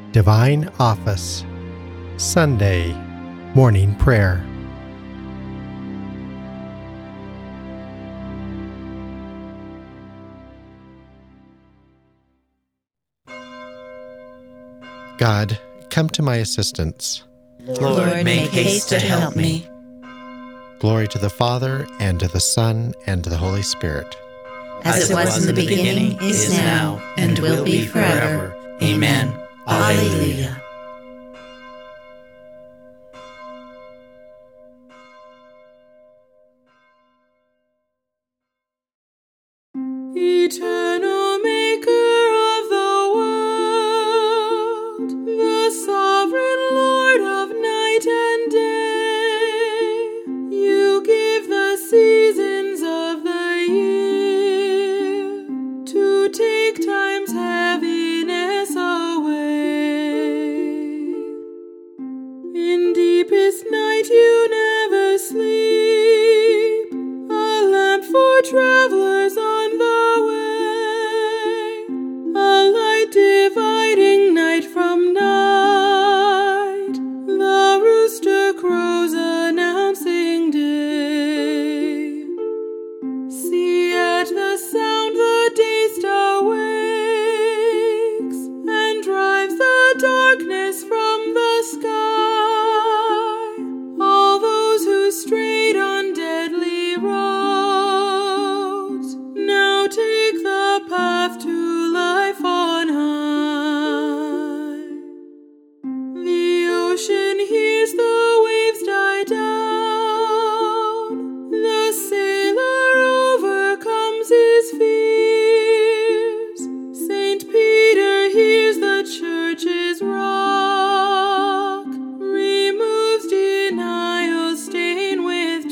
Divine Office, Sunday Morning Prayer. God, come to my assistance. Lord, make haste to help me. Glory to the Father, and to the Son, and to the Holy Spirit. As it was in the beginning, is now, and will be forever. Amen. Alleluia. Eternal Maker of the world, the sovereign Lord of night and day, you give the seasons of the year to take time's heaviness away. In deepest night you never sleep, a lamp for travelers on the way, a light dividing night from night, the rooster crows announcing day. See, at the sound the day star wakes and drives the darkness from the sky. All those who strayed on deadly roads now take the path to life on high. The ocean hears the waves die down, the sailor overcomes his fears. Saint Peter hears the church's rock, removes denial's stain with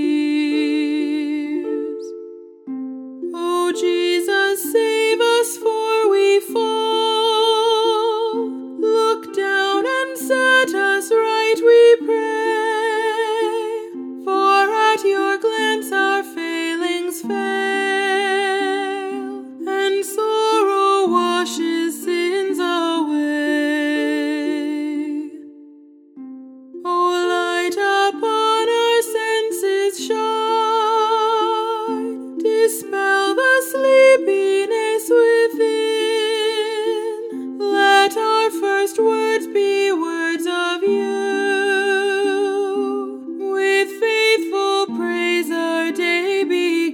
tears. O Jesus, save us, for we fall. Look down and set us right, we pray. For at your glance our failings fail, and sorrow washes sins away. O light upon our senses shine, dispel the sleepiness within. Let our first words be words of you, with faithful praise our day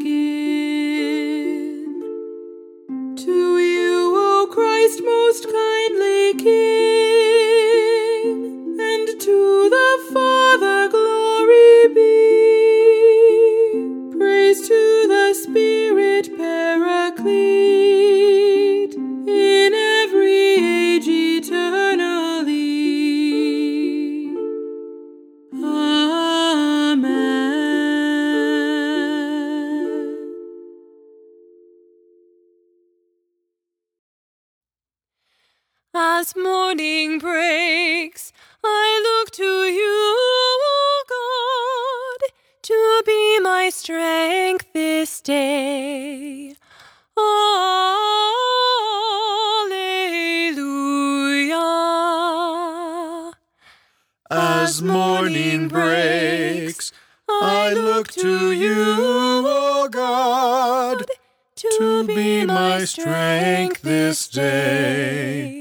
begin. To you, O Christ, most kindly King, and to the Father glory be. Praise to the Spirit Paraclete, in every age eternally. Amen. As morning breaks, I look to you, O God, to be my strength this day. Alleluia. As morning breaks, I look to you, O God, to be my strength this day.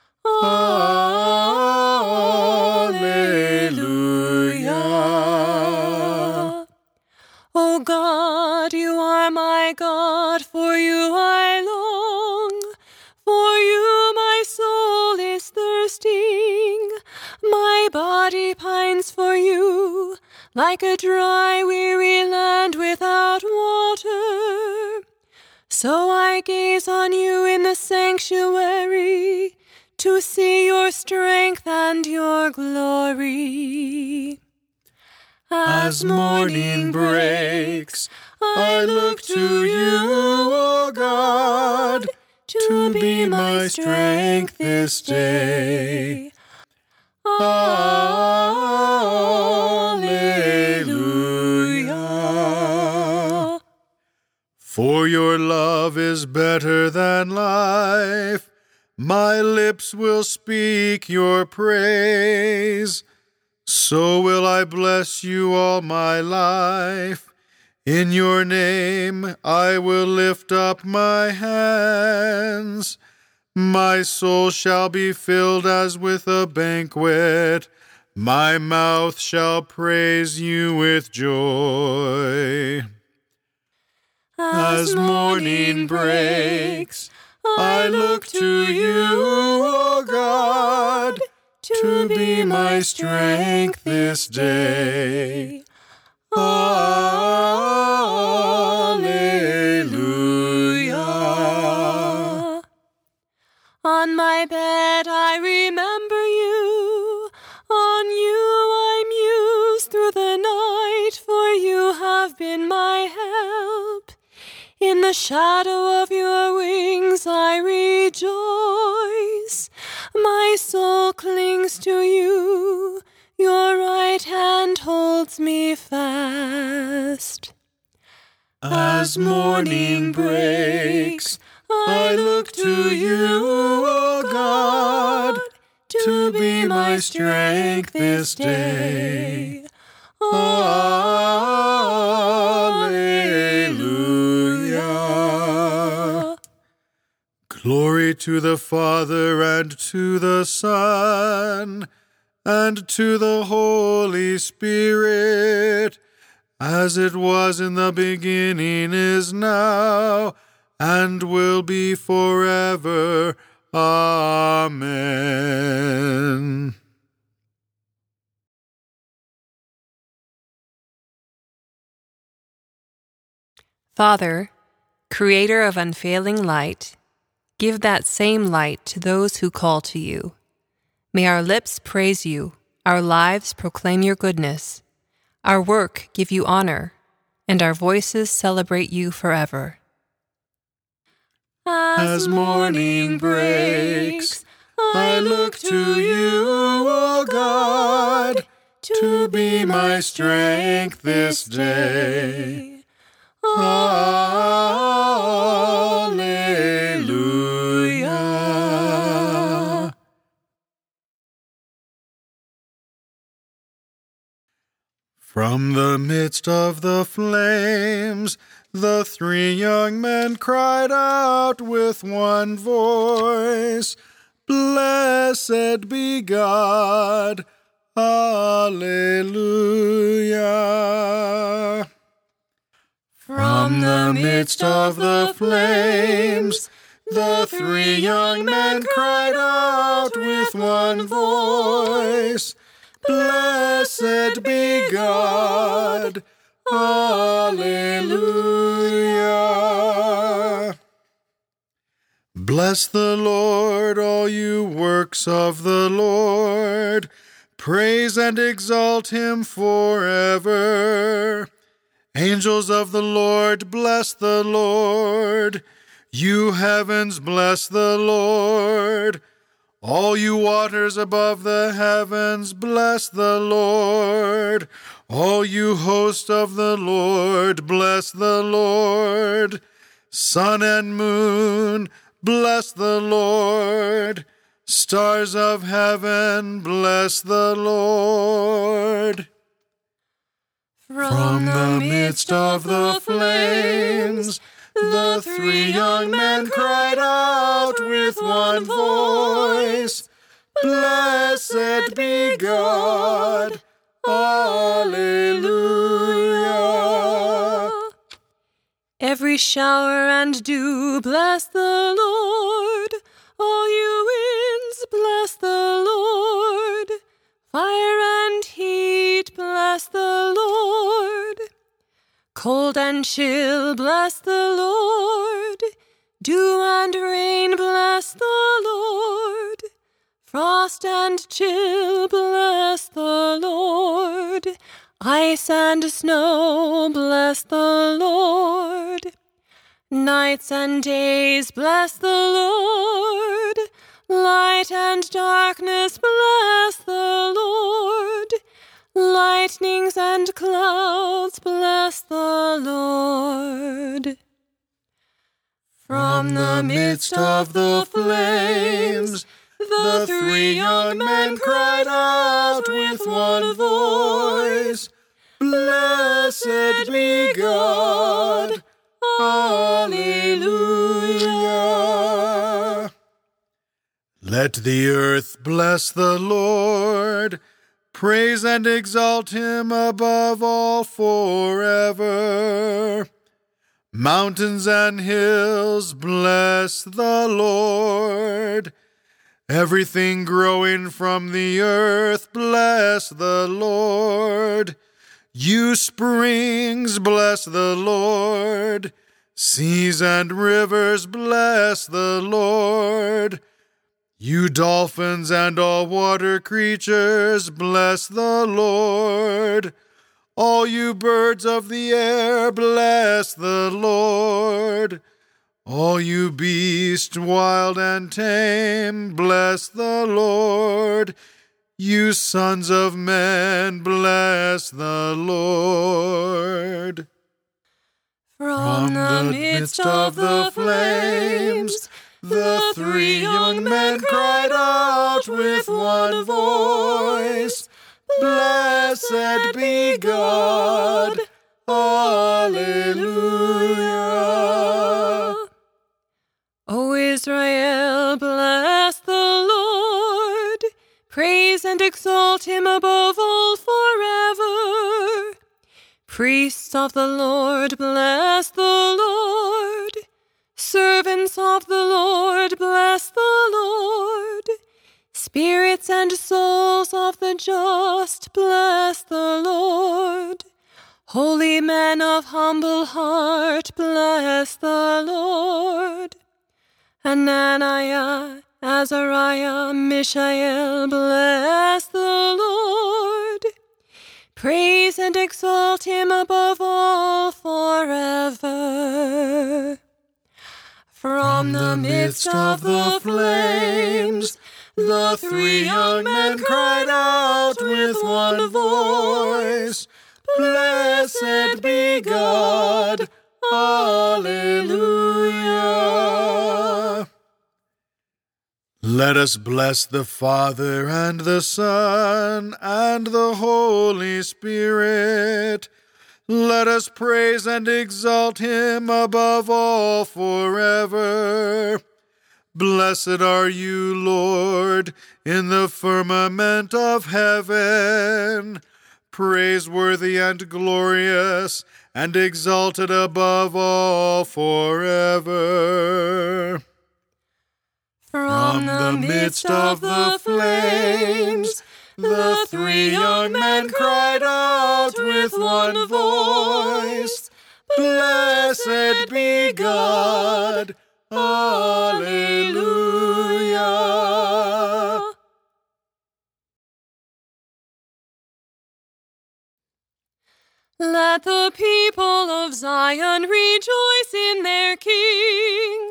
Alleluia. O God, you are my God, for you I long. For you my soul is thirsting, my body pines for you, like a dry, weary land without water. So I gaze on you in the sanctuary, to see your strength and your glory. As morning breaks, I look to you, O God, to be my strength this day. Alleluia. For your love is better than life, My lips will speak your praise. So will I bless you all my life. In your name I will lift up my hands. My soul shall be filled as with a banquet. My mouth shall praise you with joy. As morning breaks, I look to you, O God, to be my strength this day. Alleluia. On my bed I remember you. On you I muse through the night, for you have been my help. In the shadow of your wings I rejoice. My soul clings to you. Your right hand holds me fast. As morning breaks, I look to you, O God, to be my strength this day. Alleluia. Glory to the Father and to the Son and to the Holy Spirit, as it was in the beginning, is now, and will be forever. Amen. Father, creator of unfailing light, give that same light to those who call to you. May our lips praise you, our lives proclaim your goodness, our work give you honor, and our voices celebrate you forever. As morning breaks, I look to you, O God, to be my strength this day. Alleluia. From the midst of the flames, the three young men cried out with one voice, "Blessed be God, Alleluia." From the midst of the flames, the three young men cried out with one voice, "Blessed be God, Alleluia." Bless the Lord, all you works of the Lord. Praise and exalt him forever. Angels of the Lord, bless the Lord. You heavens, bless the Lord. All you waters above the heavens, bless the Lord. All you host of the Lord, bless the Lord. Sun and moon, bless the Lord. Stars of heaven, bless the Lord. From the midst of the flames, the three young men cried out with one voice, "Blessed be God, Alleluia." Every shower and dew, bless the Lord. All you winds, bless the Lord. Fire and heat, bless the Lord. Cold and chill, bless the Lord. Dew and rain, bless the Lord. Frost and chill, bless the Lord. Ice and snow, bless the Lord. Nights and days, bless the Lord. Light and darkness, bless the Lord. Lightnings and clouds, bless the Lord. From the midst of the flames, the three young men cried out with one voice, "Blessed be God, Alleluia." Let the earth bless the Lord. Praise and exalt him above all forever. Mountains and hills, bless the Lord. Everything growing from the earth, bless the Lord. You springs, bless the Lord. Seas and rivers, bless the Lord. You dolphins and all water creatures, bless the Lord. All you birds of the air, bless the Lord. All you beasts, wild and tame, bless the Lord. You sons of men, bless the Lord. From the midst of the flames, the three young men cried out with one voice, "Blessed be God, Alleluia." O Israel, bless the Lord. Praise and exalt him above all forever. Priests of the Lord, bless the Lord. Servants of the Lord, bless the Lord. Spirits and souls of the just, bless the Lord. Holy men of humble heart, bless the Lord. Ananiah, Azariah, Mishael, bless the Lord. Praise and exalt him above all forever. From the midst of the flames, the three young men cried out with one voice, "Blessed be God, Alleluia." Let us bless the Father and the Son and the Holy Spirit. Let us praise and exalt him above all forever. Blessed are you, Lord, in the firmament of heaven, praiseworthy and glorious and exalted above all forever. From the midst of the flames, the three young men cried out with one voice, "Blessed be God, Alleluia." Let the people of Zion rejoice in their King.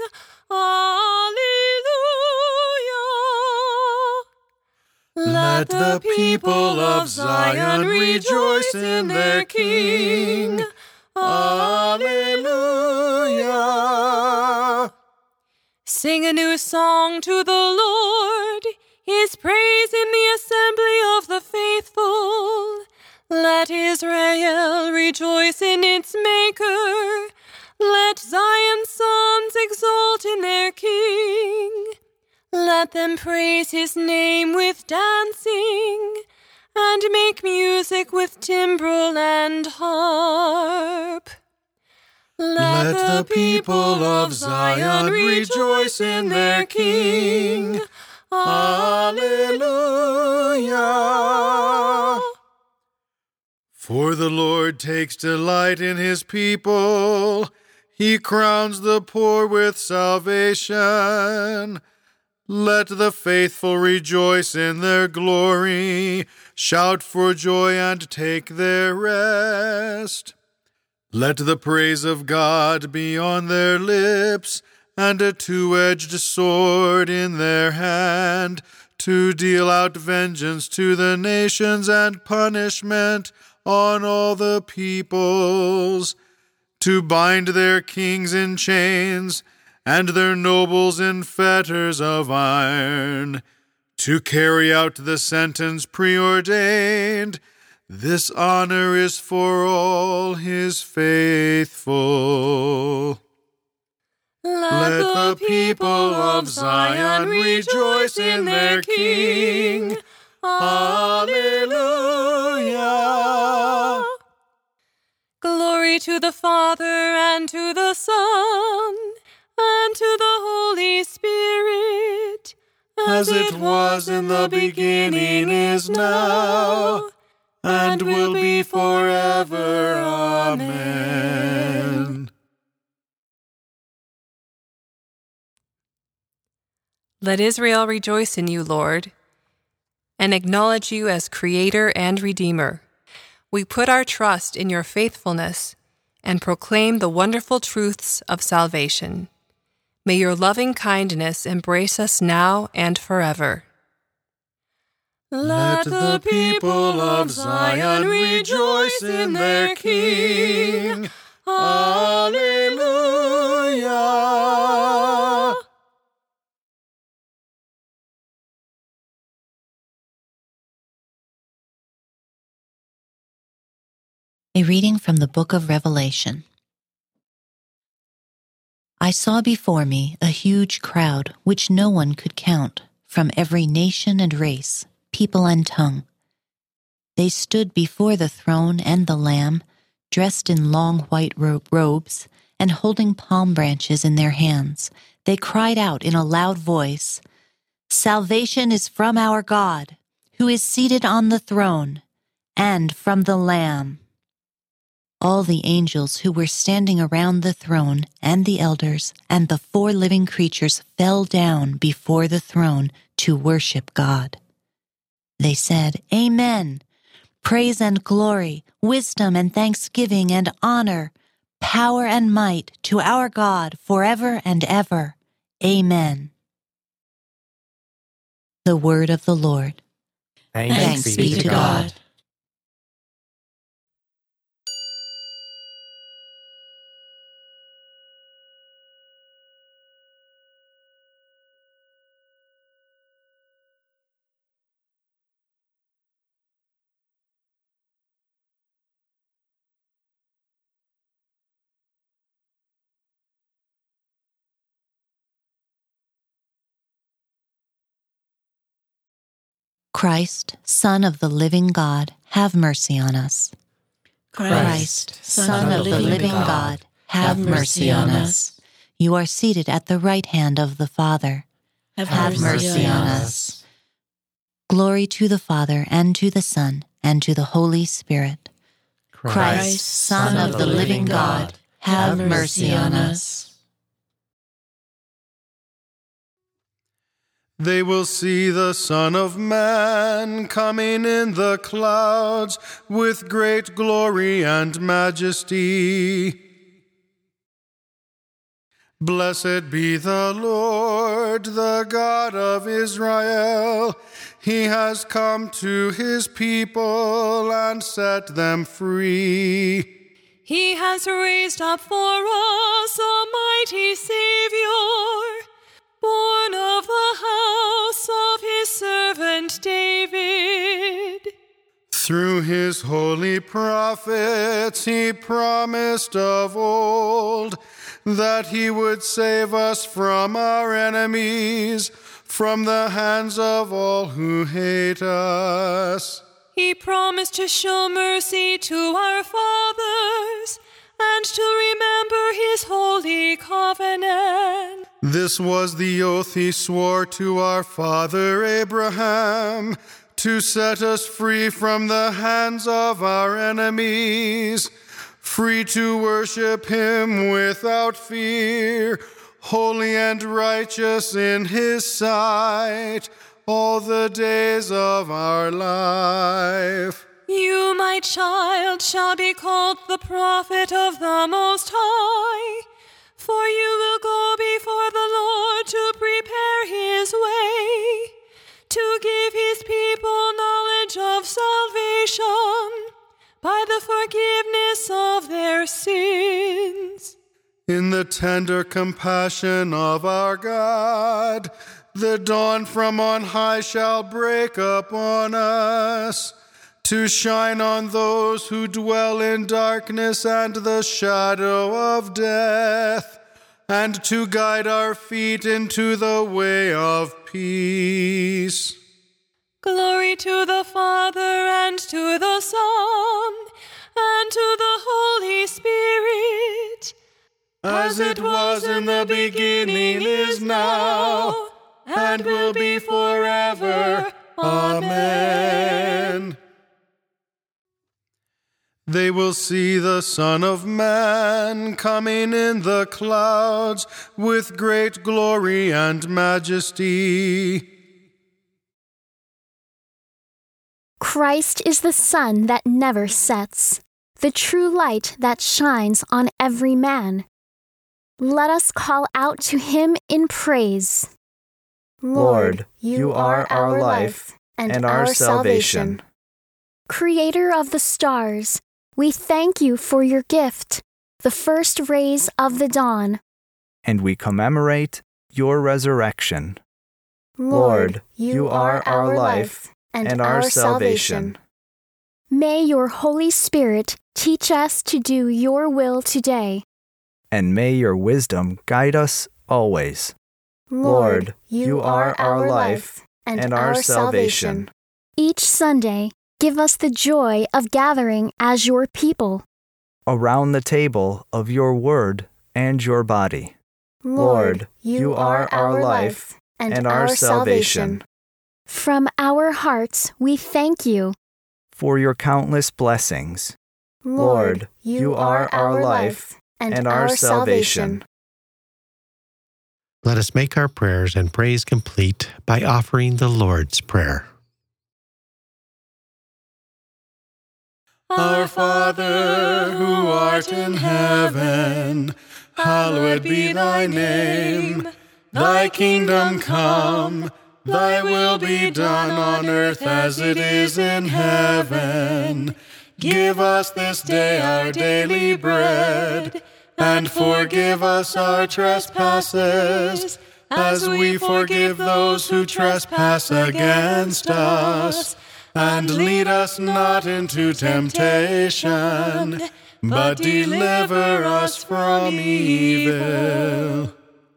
Alleluia. Let the people of Zion rejoice in their King. Alleluia. Sing a new song to the Lord, his praise in the assembly of the faithful. Let Israel rejoice in its Maker. Let Zion's sons exult in their King. Let them praise his name with dancing, and make music with timbrel and harp. Let the people of Zion rejoice in their King. Alleluia. For the Lord takes delight in his people. He crowns the poor with salvation. Let the faithful rejoice in their glory, shout for joy and take their rest. Let the praise of God be on their lips, and a two-edged sword in their hand, to deal out vengeance to the nations and punishment on all the peoples, to bind their kings in chains and their nobles in fetters of iron, to carry out the sentence preordained. This honor is for all his faithful. Let the people of Zion rejoice in their King. Alleluia. Glory to the Father, and to the Son, and to the Holy Spirit, As it was in the beginning, is now, and will be forever. Amen. Let Israel rejoice in you, Lord, and acknowledge you as Creator and Redeemer. We put our trust in your faithfulness and proclaim the wonderful truths of salvation. May your loving kindness embrace us now and forever. Let the people of Zion rejoice in their King. Alleluia. A reading from the book of Revelation. I saw before me a huge crowd, which no one could count, from every nation and race, people and tongue. They stood before the throne and the Lamb, dressed in long white robes, and holding palm branches in their hands. They cried out in a loud voice, "Salvation is from our God, who is seated on the throne, and from the Lamb." All the angels who were standing around the throne and the elders and the 4 living creatures fell down before the throne to worship God. They said, "Amen. Praise and glory, wisdom and thanksgiving and honor, power and might to our God forever and ever. Amen." The word of the Lord. Thanks be to God. Christ, Son of the living God, have mercy on us. Christ, Son of the living God, have mercy on us. You are seated at the right hand of the Father. Have mercy on us. Glory to the Father, and to the Son, and to the Holy Spirit. Christ, Son of the living God, have mercy on us. They will see the Son of Man coming in the clouds with great glory and majesty. Blessed be the Lord, the God of Israel. He has come to his people and set them free. He has raised up for us a mighty Savior, born of the house of his servant David. Through his holy prophets he promised of old that he would save us from our enemies, from the hands of all who hate us. He promised to show mercy to our fathers and to remember his holy covenant. This was the oath he swore to our father Abraham, to set us free from the hands of our enemies, free to worship him without fear, holy and righteous in his sight, all the days of our life. You, my child, shall be called the prophet of the Most High, for you will go before the Lord to prepare his way, to give his people knowledge of salvation by the forgiveness of their sins. In the tender compassion of our God, the dawn from on high shall break upon us, to shine on those who dwell in darkness and the shadow of death, and to guide our feet into the way of peace. Glory to the Father, and to the Son, and to the Holy Spirit, as it was in the beginning, is now, and will be forever. Amen. They will see the Son of Man coming in the clouds with great glory and majesty. Christ is the sun that never sets, the true light that shines on every man. Let us call out to him in praise. Lord, you are our life and our salvation. Creator of the stars, we thank you for your gift, the first rays of the dawn. And we commemorate your resurrection. Lord, you are our life and our salvation. May your Holy Spirit teach us to do your will today. And may your wisdom guide us always. Lord, you are our life and our salvation. Each Sunday, give us the joy of gathering as your people. Around the table of your word and your body. Lord, you are our life and our salvation. From our hearts, we thank you for your countless blessings. Lord, you are our life and our salvation. Let us make our prayers and praise complete by offering the Lord's Prayer. Our Father, who art in heaven, hallowed be thy name. Thy kingdom come, thy will be done on earth as it is in heaven. Give us this day our daily bread, and forgive us our trespasses, as we forgive those who trespass against us. And lead us not into temptation, but deliver us from evil.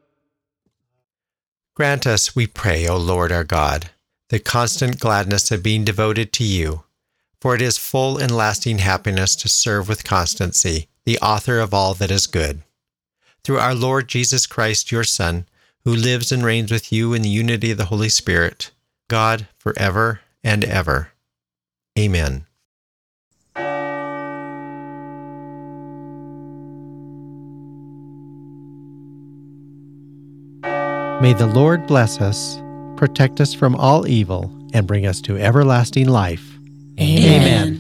Grant us, we pray, O Lord our God, the constant gladness of being devoted to you, for it is full and lasting happiness to serve with constancy the author of all that is good. Through our Lord Jesus Christ, your Son, who lives and reigns with you in the unity of the Holy Spirit, God, forever and ever. Amen. May the Lord bless us, protect us from all evil, and bring us to everlasting life. Amen.